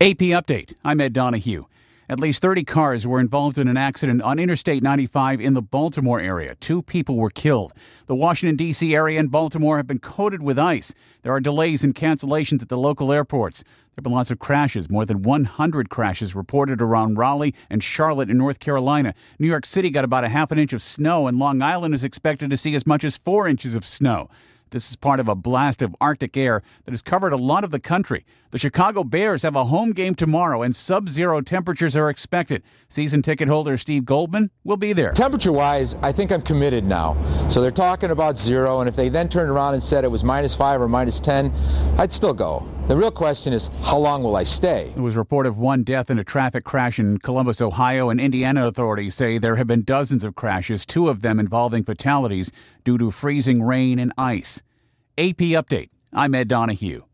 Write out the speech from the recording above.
AP Update. I'm Ed Donahue. At least 30 cars were involved in an accident on Interstate 95 in the Baltimore area. 2 people were killed. The Washington, D.C. area and Baltimore have been coated with ice. There are delays and cancellations at the local airports. There have been lots of crashes. More than 100 crashes reported around Raleigh and Charlotte in North Carolina. New York City got about a half an inch of snow, and Long Island is expected to see as much as 4 inches of snow. This is part of a blast of Arctic air that has covered a lot of the country. The Chicago Bears have a home game tomorrow, and sub-zero temperatures are expected. Season ticket holder Steve Goldman will be there. Temperature-wise, I think I'm committed now. So they're talking about 0, and if they then turned around and said it was -5 or -10, I'd still go. The real question is, how long will I stay? There was a report of 1 death in a traffic crash in Columbus, Ohio, and Indiana authorities say there have been dozens of crashes, 2 of them involving fatalities due to freezing rain and ice. AP Update. I'm Ed Donahue.